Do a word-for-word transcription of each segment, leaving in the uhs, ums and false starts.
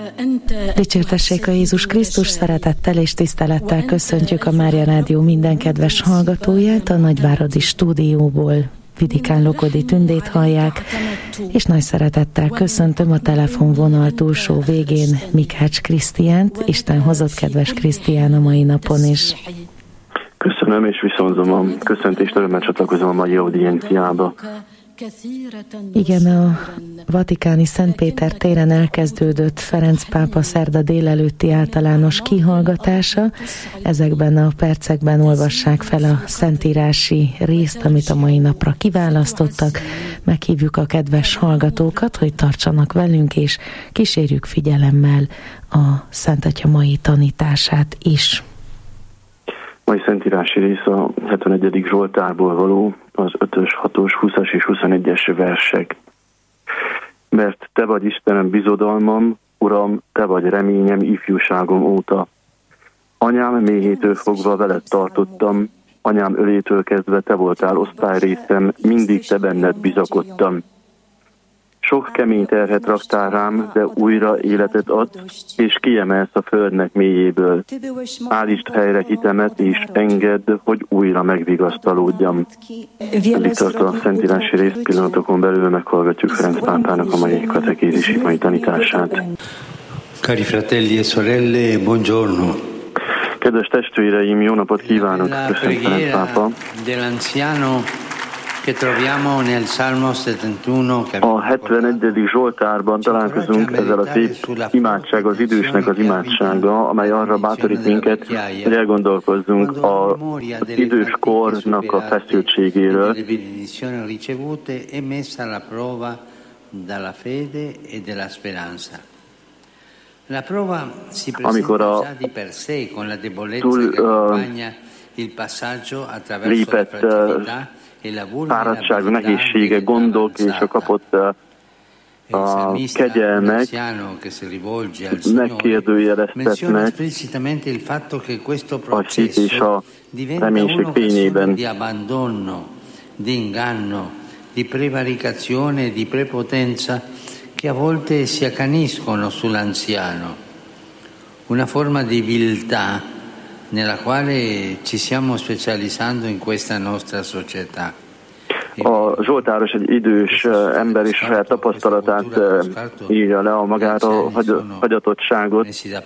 Dicsértessék a Jézus Krisztus, szeretettel és tisztelettel köszöntjük a Mária Rádió minden kedves hallgatóját. A nagyváradi stúdióból Vidikán Lokodi Tündét hallják, és nagy szeretettel köszöntöm a telefonvonal túlsó végén Mikács Krisztiánt. Isten hozott, kedves Krisztián, a mai napon is. Köszönöm, és viszonzom a köszöntést, örömmel csatlakozom a mai audienciába. Igen, a vatikáni Szentpéter téren elkezdődött Ferenc pápa szerda délelőtti általános kihallgatása. Ezekben a percekben olvassák fel a szentírási részt, amit a mai napra kiválasztottak. Meghívjuk a kedves hallgatókat, hogy tartsanak velünk, és kísérjük figyelemmel a Szent Atya mai tanítását is. Mai szentírási rész a hetvenegyedik Zsoltárból való, az ötös, hatos, húszas és huszonegyes versek. Mert te vagy Istenem bizodalmam, Uram, te vagy reményem ifjúságom óta. Anyám méhétől fogva veled tartottam, anyám ölétől kezdve te voltál osztályrészem, mindig te benned bizakodtam. Sok kemény terhet raktál rám, de újra életet adsz, és kiemelsz a földnek mélyéből. Állítsd helyre hitemet, és engedd, hogy újra megvigasztalódjam. Eddig tart a szentírási rész, pillanatokon belül meghallgatjuk Ferenc pápának a mai katekézisi mai tanítását. Cari fratelli e sorelle, buongiorno. Kedves testvéreim, jó napot kívánok! Köszönöm, Ferenc pápa! A hetvenegyedik Zsoltárban találkozunk ezzel a szép imádság, az idősnek az imádsága, amely arra bátorít minket, hogy elgondolkozzunk az idős kornak a feszültségéről, amikor a túl uh, lépett uh, fáradtság, nehézsége, gondok és a kapott a kegyelmek megkérdőjeleztetnek a hit és a reménység fényében. Di inganno, di prevaricazione e di prepotenza che a volte si accaniscono sull'anziano. Una forma di viltà nella quale ci stiamo specializzando in questa nostra società. A Zsoltáros egy idős ember is saját tapasztalatát írja le, a magára hagyatottságot,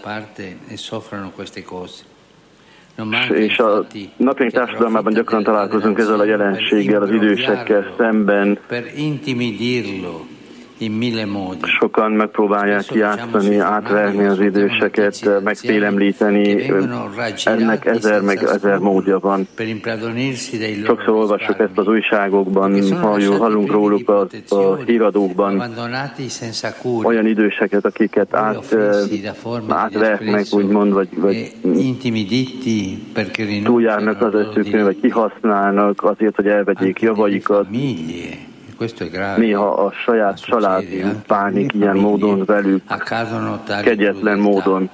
és a napjaink társadalmában gyakran találkozunk ezzel a jelenséggel, az idősekkel szemben. Sokan megpróbálják játszani, átverni az időseket, megfélemlíteni, ennek ezer meg ezer módja van. Sokszor olvassuk ezt az újságokban, hallunk róluk a, a híradókban, olyan időseket, akiket át, átvernek, úgymond, vagy, vagy túljárnak az eszükön, vagy kihasználnak azért, hogy elvegyék javaikat. Néha a saját család bánik ilyen módon velük, kegyetlen módon.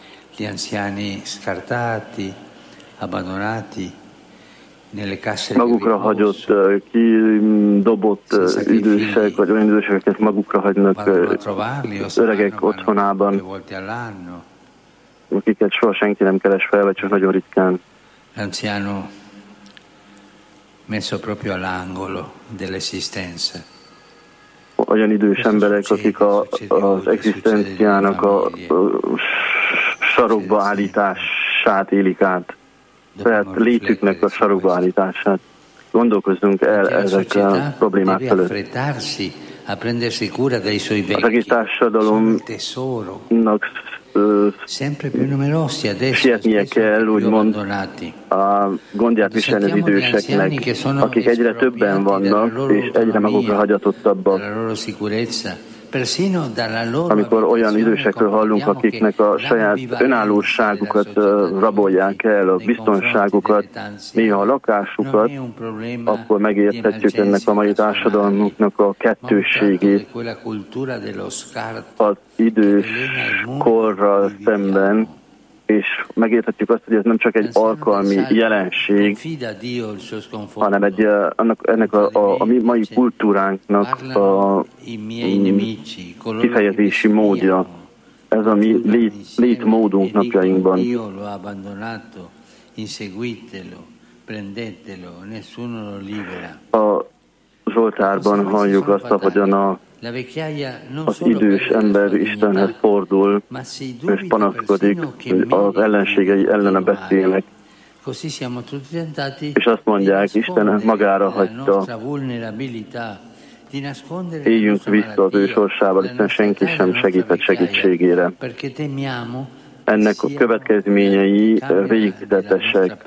Magukra hagyott, kidobott idősek, vagy olyan idősek, akiket magukra hagynak öregek otthonában, akiket soha senki nem keres fel, vagy csak nagyon ritkán. Messo proprio all'angolo dell'esistenza. Olyan idős emberek, akik a, az egzisztenciának a, a sarokba állítását élik át. Tehát létüknek a sarokba állítását. Gondolkozzunk el ezek a problémák felett. Az egész társadalomnak sietnie kell, úgymond a gondját viselni az időseknek, akik egyre többen vannak, és egyre magukra hagyatottabbak. Amikor olyan idősekről hallunk, akiknek a saját önállóságukat rabolják el, a biztonságukat, néha a lakásukat, akkor megérthetjük ennek a mai társadalmunknak a kettősségét. Az idős korral szemben, és megérthetjük azt, hogy ez nem csak egy alkalmi jelenség, hanem egy, annak, ennek a, a, a mi mai kultúránknak a kifejezési módja. ez a mi lét, létmódunk napjainkban. A Zsoltárban halljuk azt, ahogyan a, az idős ember Istenhez fordul, és panaszkodik, az ellenségei ellene beszélnek, és azt mondják, Isten magára hagyta, éljünk vissza az ő sorsával, hiszen senki sem segített segítségére. Ennek a következményei végzetesek.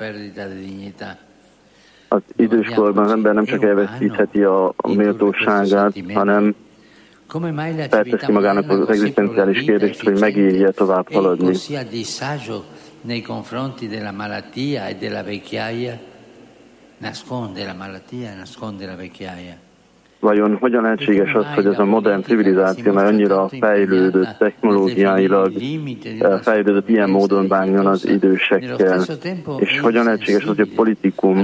Az időskorban az ember nem csak elveszítheti a méltóságát, hanem felteszi magának az egzisztenciális kérdést, hogy megérje tovább haladni. Nei confronti della malattia e della vecchiaia, nasconde la malattia, nasconde la vecchiaia. Vajon hogyan lehetséges az, hogy ez a modern civilizáció, mert annyira fejlődött, technológiailag fejlődött, ilyen módon bánjon az idősekkel? És hogyan lehetséges az, hogy a politikum,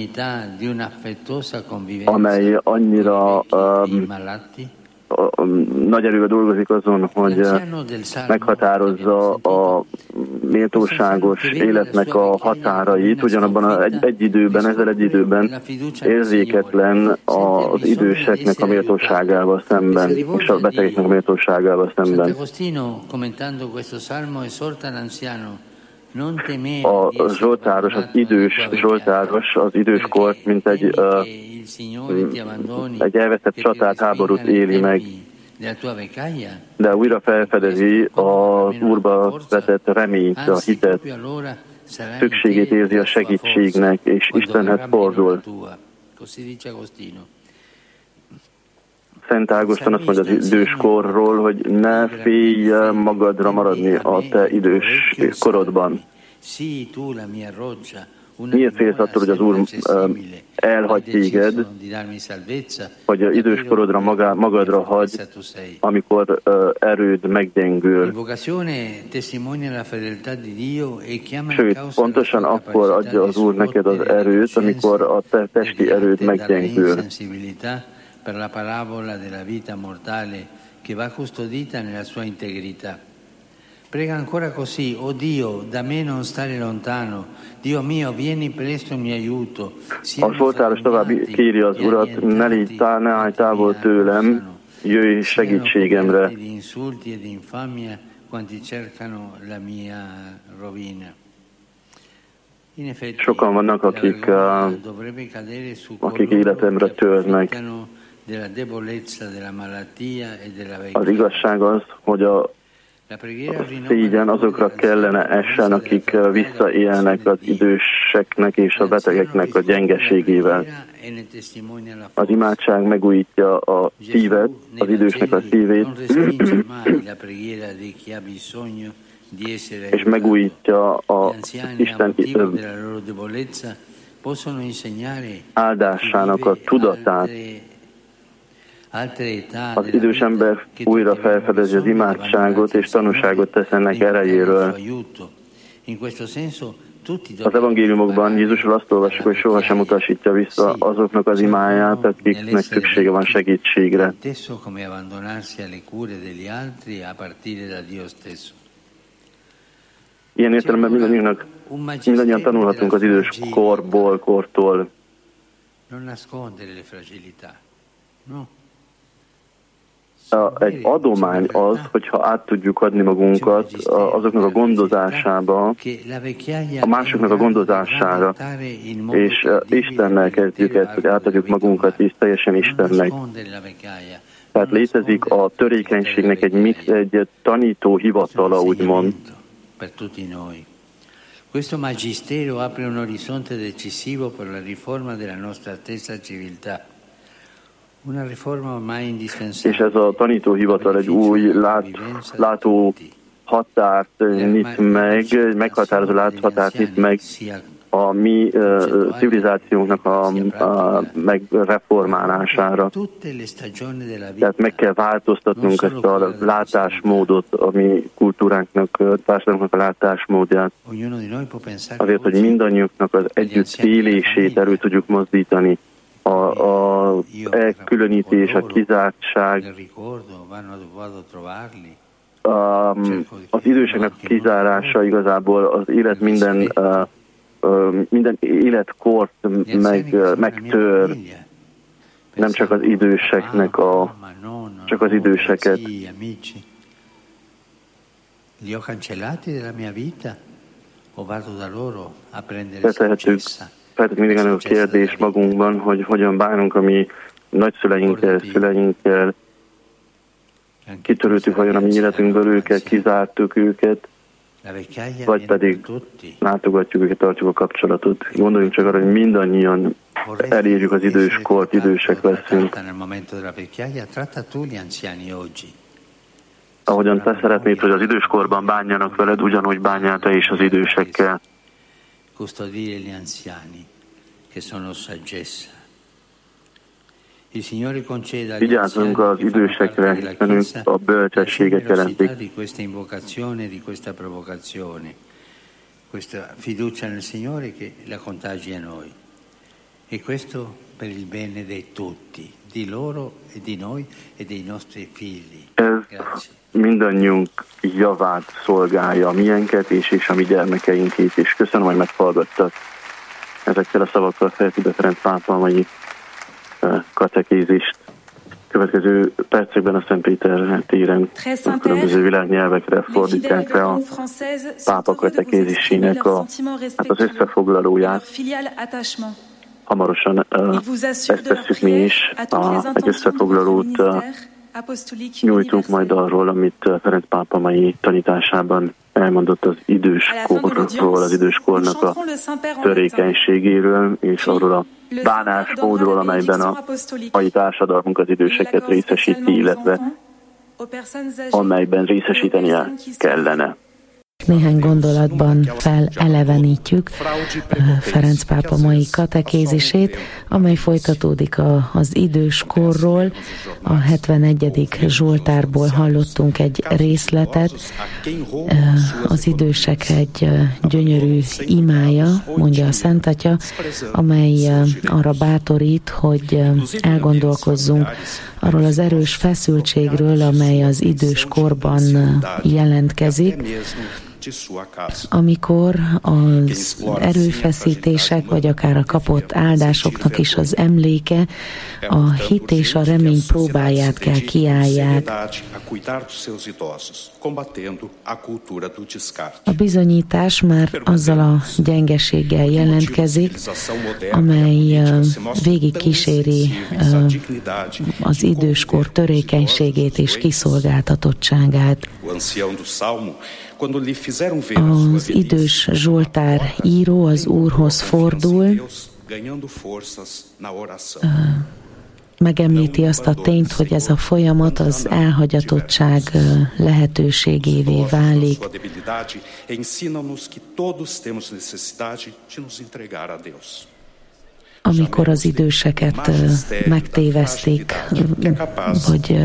amely annyira um, nagy erővel dolgozik azon, hogy meghatározza a méltóságos életnek a határait, ugyanabban a egy, egy időben, ezzel egy időben érzéketlen az időseknek a méltóságával szemben, és a betegeknek a méltóságával szemben. A zsoltáros, az idős zsoltáros, az időskort, mint egy, uh, egy elveszett csatát, háborút éli meg, de újra felfedezi az Úrba vetett reményt, a hitet, szükségét érzi a segítségnek, és Istenhez fordul. Szent Ágoston azt mondja az időskorról, hogy ne félj magadra maradni a te idős korodban. Miért félsz attól, hogy az Úr uh, elhagy téged, hogy az időskorodra magá, magadra hagy, amikor uh, erőd meggyengül. Sőt, pontosan akkor adja az Úr neked az erőt, amikor a te testi erőd meggyengül. Per la parabola della vita mortale che va custodita nella sua integrità. Prega ancora così: oh Dio, da me non stare lontano, Dio mio, vieni presto in mio aiuto. A zsoltáros tovább kéri az Urat, ne légy, ne állj távol tőlem, jöjj segítségemre. Insulti ed infamia quanti cercano la mia rovina. Sokan vannak, akik, uh, akik életemre törnek. Az igazság az, hogy a szégyen azokra kellene essen, akik visszaélnek az időseknek és a betegeknek a gyengeségével. Az imádság megújítja a szívet, az idősnek a szívét, és megújítja az Isten áldásának a tudatát. Az idős ember újra felfedezi az imádságot, és tanúságot tesz ennek erejéről. Az evangéliumokban Jézusról azt olvassuk, hogy sohasem utasítja vissza azoknak az imáját, akiknek szüksége van segítségre. Ilyen értelemben mindannyiunknak, mindannyian tanulhatunk az idős korból, kortól. Egy adomány az, hogyha át tudjuk adni magunkat azoknak a gondozásába, a másoknak a gondozására, és Istennel kezdjük ezt, hogy átadjuk magunkat is teljesen Istennek. Tehát létezik a törékenységnek egy, egy tanító hivatala, úgymond. Questo magistero apre un orizzonte decisivo per la riforma della nostra stessa civiltà. Una riforma ormai indispensabile. És ez a tanítóhivatal egy új lát, látó határt nyit meg, egy meghatározó láthatárt nyit meg a mi uh, civilizációnknak a, a megreformálására. Tehát meg kell változtatnunk ezt a látásmódot, a mi kultúránknak, társadalmunknak a látásmódját. Azért, hogy mindannyiunknak az együtt élését elő tudjuk mozdítani. A, a elkülönítés, a kizártság, um, az időseknek kizárása igazából az élet minden, uh, uh, minden életkort meg, uh, megtör, nem csak az időseknek a, csak az időseket. Feltehetjük, feltehetjük mindig a kérdés magunkban, hogy hogyan bánunk a mi nagyszüleinkkel, szüleinkkel, kitöröltük vajon a mi életünkből őket, kizártuk őket, vagy pedig látogatjuk őket, tartjuk a kapcsolatot. Gondoljunk csak arra, hogy mindannyian elérjük az időskort, idősek leszünk. Ahogyan te szeretnéd, hogy az időskorban bánjanak veled, ugyanúgy bánjál te is az idősekkel. Vigyázzunk az idősekre, hiszen ők a bölcsességet jelentik. Questa fiducia nel Signore che la contagia noi. E questo per il bene di tutti, di loro e di noi e dei nostri figli. Ez mindannyiunk javát szolgálja, a miénket és, és a mi gyermekeinkét is. Köszönöm, hogy meghallgattak. Ezekkel a szavakkal Fertőde Ferenc pápa mai katekézist. Következő percekben a Szentpéter téren a különböző világnyelvekre fordítják le a pápa katekézisének a, hát az összefoglalóját. Hamarosan uh, ezt tesszük mi is, a, egy összefoglalót uh, nyújtunk majd arról, amit Ferenc pápa mai tanításában elmondott az időskorról, az időskornak a törékenységéről, és arról a bánásmódról, amelyben a mai társadalmunk az időseket részesíti, illetve amelyben részesítenie kellene. Néhány gondolatban felelevenítjük Ferenc pápa mai katekézisét, amely folytatódik a, az időskorról. A hetvenegyedik Zsoltárból hallottunk egy részletet. Az idősek egy gyönyörű imája, mondja a Szent Atya, amely arra bátorít, hogy elgondolkozzunk arról az erős feszültségről, amely az időskorban jelentkezik, amikor az erőfeszítések, vagy akár a kapott áldásoknak is az emléke, a hit és a remény próbáját kell kiállják. A bizonyítás már azzal a gyengeséggel jelentkezik, amely végig kíséri az időskor törékenységét és kiszolgáltatottságát. Az idős Zsoltár író az Úrhoz fordul, megemlíti azt a tényt, hogy ez a folyamat az elhagyatottság lehetőségévé válik. Amikor az időseket megtévesztik, vagy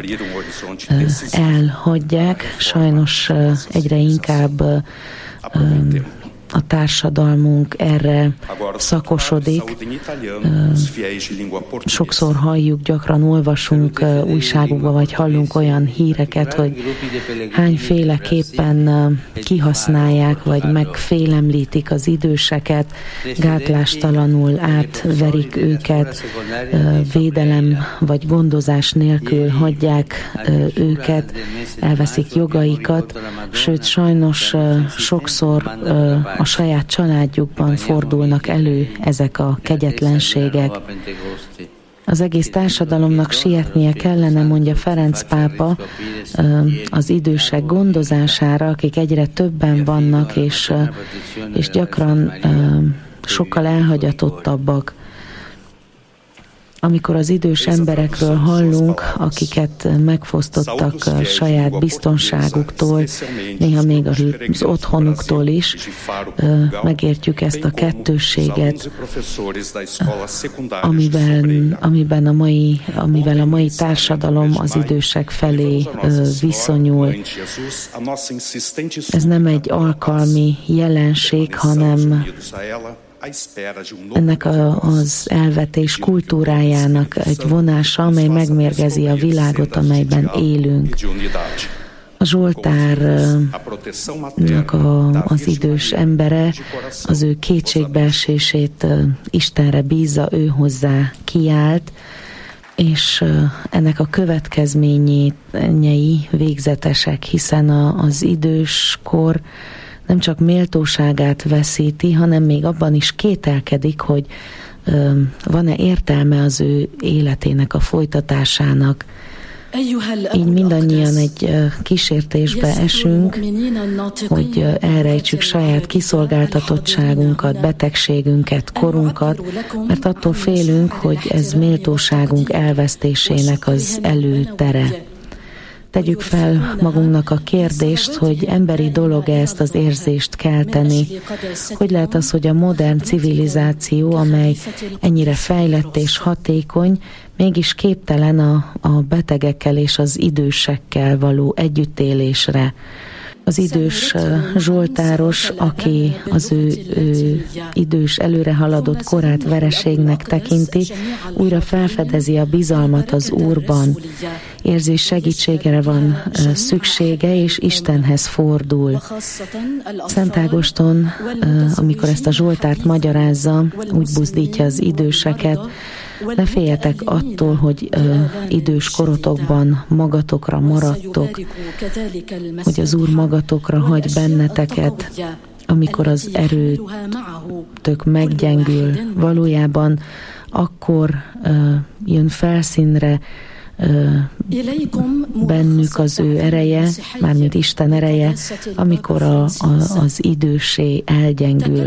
elhagyják, sajnos egyre inkább a társadalmunk erre szakosodik. Sokszor halljuk, gyakran olvasunk újságokba, vagy hallunk olyan híreket, hogy hányféleképpen kihasználják, vagy megfélemlítik az időseket, gátlástalanul átverik őket, védelem vagy gondozás nélkül hagyják őket, elveszik jogaikat, sőt sajnos sokszor a a saját családjukban fordulnak elő ezek a kegyetlenségek. Az egész társadalomnak sietnie kellene, mondja Ferenc pápa, az idősek gondozására, akik egyre többen vannak, és, és gyakran sokkal elhagyatottabbak. Amikor az idős emberekről hallunk, akiket megfosztottak saját biztonságuktól, néha még az otthonuktól is, megértjük ezt a kettősséget, amivel, amiben a mai, amivel a mai társadalom az idősek felé viszonyul. Ez nem egy alkalmi jelenség, hanem ennek a, az elvetés kultúrájának egy vonása, amely megmérgezi a világot, amelyben élünk. A Zsoltárnak a, az idős embere az ő kétségbeesését Istenre bízza, ő hozzá kiált, és ennek a következményei végzetesek, hiszen a, az időskor nem csak méltóságát veszíti, hanem még abban is kételkedik, hogy van-e értelme az ő életének a folytatásának. Így mindannyian egy kísértésbe esünk, hogy elrejtsük saját kiszolgáltatottságunkat, betegségünket, korunkat, mert attól félünk, hogy ez méltóságunk elvesztésének az előtere. Tegyük fel magunknak a kérdést, hogy emberi dolog-e ezt az érzést kelteni. Hogy lehet az, hogy a modern civilizáció, amely ennyire fejlett és hatékony, mégis képtelen a, a betegekkel és az idősekkel való együttélésre. Az idős zsoltáros, aki az ő, ő idős, előrehaladott korát vereségnek tekinti, újra felfedezi a bizalmat az Úrban. Érzi, segítségre van szüksége, és Istenhez fordul. Szent Ágoston, amikor ezt a zsoltárt magyarázza, úgy buzdítja az időseket: ne féljetek attól, hogy ö, idős korotokban magatokra maradtok, hogy az Úr magatokra hagy benneteket, amikor az erőtök meggyengül. Valójában akkor ö, jön felszínre bennük az ő ereje, mármint Isten ereje, amikor a, a, az időssé elgyengül.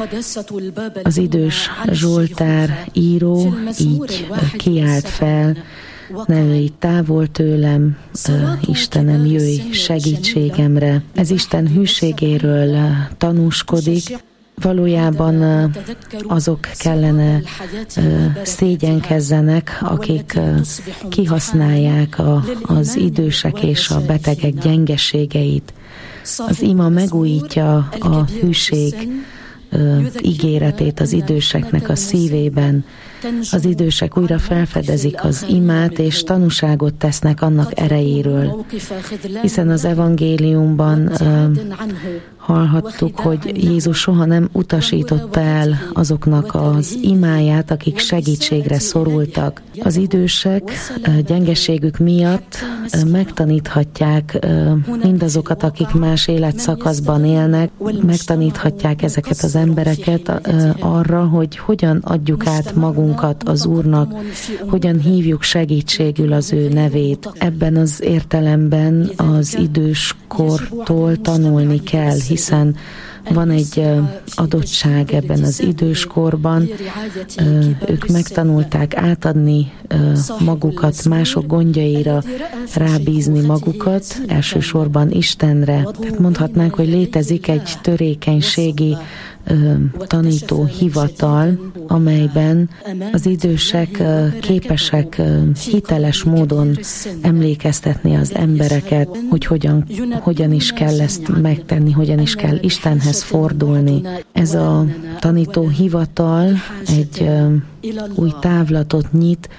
Az idős zsoltár író így kiált fel: ne jöjj távol tőlem, Istenem, jöjj segítségemre. Ez Isten hűségéről tanúskodik. Valójában azok kellene szégyenkezzenek, akik kihasználják a, az idősek és a betegek gyengeségeit. Az ima megújítja a hűség ígéretét az időseknek a szívében. Az idősek újra felfedezik az imát, és tanúságot tesznek annak erejéről. Hiszen az evangéliumban uh, hallhattuk, hogy Jézus soha nem utasította el azoknak az imáját, akik segítségre szorultak. Az idősek uh, gyengeségük miatt uh, megtaníthatják uh, mindazokat, akik más életszakaszban élnek, megtaníthatják ezeket az embereket uh, arra, hogy hogyan adjuk át magunkat az Úrnak, hogyan hívjuk segítségül az ő nevét. Ebben az értelemben az időskortól tanulni kell, hiszen van egy adottság ebben az időskorban. Ők megtanulták átadni magukat mások gondjaira, rábízni magukat, elsősorban Istenre. Tehát mondhatnánk, hogy létezik egy törékenységi tanító hivatal, amelyben az idősek képesek hiteles módon emlékeztetni az embereket, hogy hogyan, hogyan is kell ezt megtenni, hogyan is kell Istenhez fordulni. Ez a tanító hivatal egy új távlatot nyit,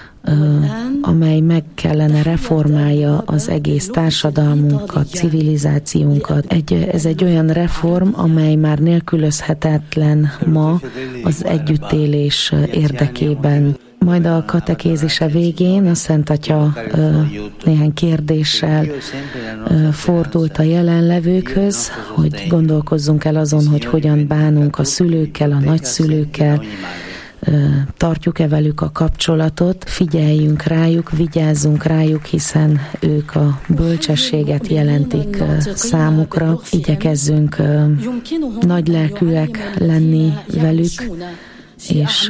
amely meg kellene reformálja az egész társadalmunkat, civilizációnkat. Egy, ez egy olyan reform, amely már nélkülözhetetlen ma az együttélés érdekében. Majd a katekézise végén a Szent Atya néhány kérdéssel fordult a jelenlevőkhöz, hogy gondolkozzunk el azon, hogy hogyan bánunk a szülőkkel, a nagyszülőkkel, tartjuk-e velük a kapcsolatot, figyeljünk rájuk, vigyázzunk rájuk, hiszen ők a bölcsességet jelentik számukra. Igyekezzünk nagylelkűek lenni velük, és,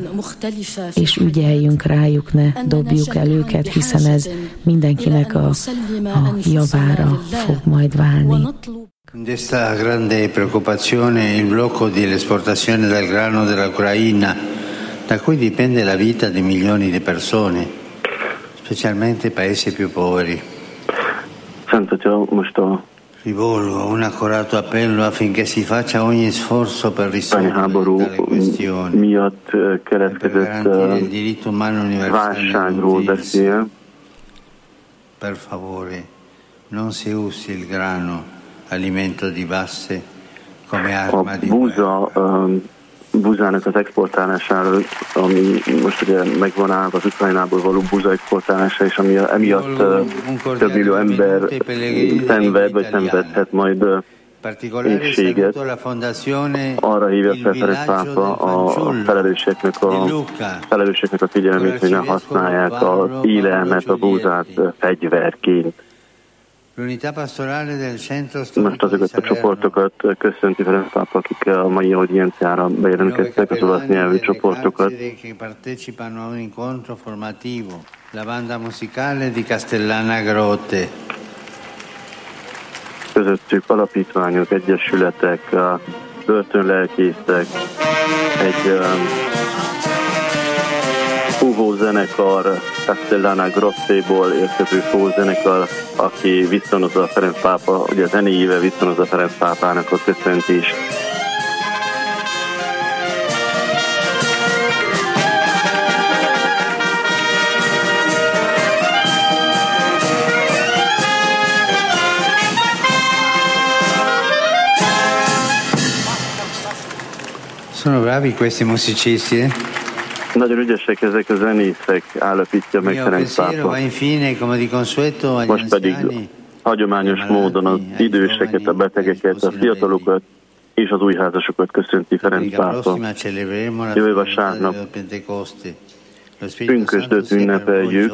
és ügyeljünk rájuk, ne dobjuk el őket, hiszen ez mindenkinek a, a javára fog majd válni. Questa grande preoccupazione il blocco dell'esportazione del grano dell'Ucraina, da cui dipende la vita di milioni di persone, specialmente i paesi più poveri. Szent Atya, most a Rivolgo un accorato appello affinché si faccia ogni sforzo per risolvere tale questione, miatt keletkezett válságról beszél. Per favore, non si usi il grano, alimento di base, come A arma di búza, um, búzának az exportálására, ami most ugye megvan állva az Ukrajnából való búza exportálása, és ami emiatt uh, több millió ember szenved, vagy szenvedhet majd uh, éhséget. Arra hívja fel Ferenc pápa a felelősségnek a, felelősségnek a figyelmét, hogy ne használják az élelmet, a búzát fegyverként. Most azokat a csoportokat köszönti Ferenc pápa, akik a mai audienciára bejelentkeztek, az olasz nyelvű csoportokat. La banda musicale di Castellana Grotte. Közöttük alapítványok, egyesületek, börtönlelkészek, egy um, fúvózenekar, Castellana Grottéból érkező fúvózenekar, aki viszonozza a Ferenc pápa, ugye zenéjével viszonozza a Ferenc pápának a köszöntést. Sono bravi questi musicisti, eh? Nagyon ügyesek ezek a zenészek, állapítja meg Ferenc pápa. Most pedig hagyományos módon az időseket, a betegeket, a fiatalokat és az újházasokat köszönti Ferenc pápa. Jövő vasárnap pünkösdöt ünnepeljük.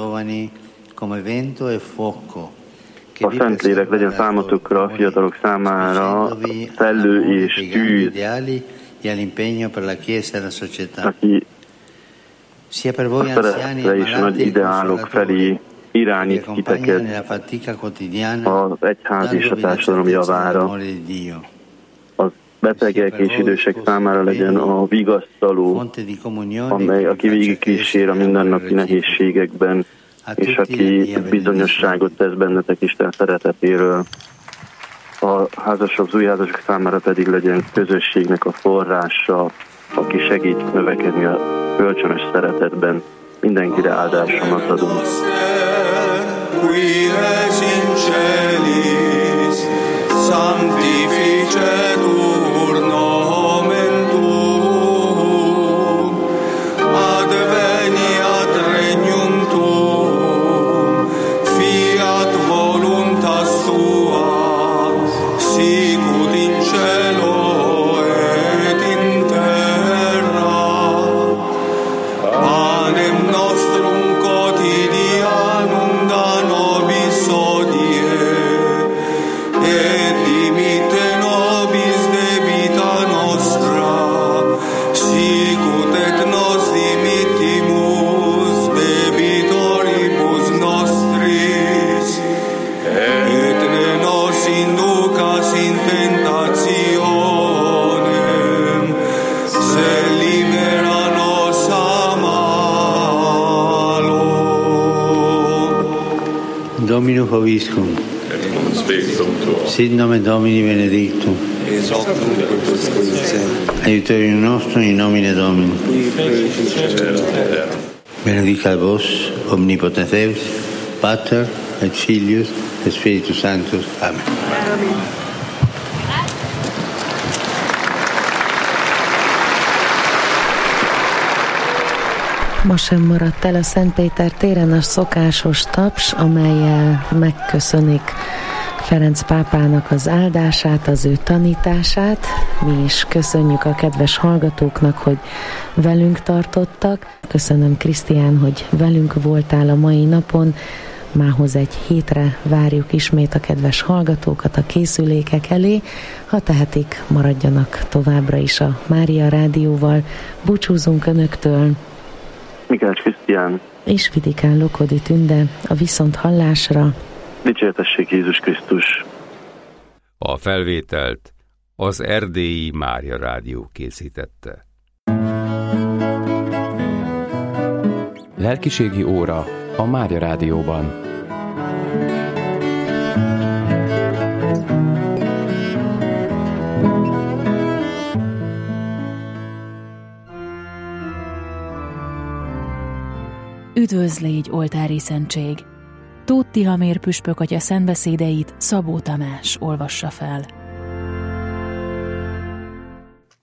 A Szentlélek legyen számotokra, a fiatalok számára szellő és tűz, aki a szeretre és nagy ideálok felé irányít titeket az egyház és a társadalom javára. Az betegek és idősek számára legyen a vigasztaló, amely, aki végigkísér a mindennapi nehézségekben, és aki bizonyosságot tesz bennetek Isten szeretetéről. A házasok, az új házasok számára pedig legyen közösségnek a forrása, aki segít növekedni a kölcsönös szeretetben. Mindenkire áldásomat adunk. Dominus Hoviscum, sit nomen Domini benedictum, aiuterium nostrum in nomine Domini. Benedicat vos, omnipotens Deus, Pater et Filius et Spiritus Sanctus. Amen. Ma sem maradt el a Szent Péter téren a szokásos taps, amellyel megköszönik Ferenc pápának az áldását, az ő tanítását. Mi is köszönjük a kedves hallgatóknak, hogy velünk tartottak. Köszönöm, Krisztián, hogy velünk voltál a mai napon. Mához egy hétre várjuk ismét a kedves hallgatókat a készülékek elé. Ha tehetik, maradjanak továbbra is a Mária Rádióval. Búcsúzunk Önöktől. Mikács Krisztián és Vidikán Lokodi Tünde, a viszont hallásra. Dicsértessék Jézus Krisztus! A felvételt az Erdélyi Mária Rádió készítette. Lelkiségi óra a Mária Rádióban. Üdvözlégy, oltári szentség! Tóth Tihamér püspök atya szentbeszédeit Szabó Tamás olvassa fel.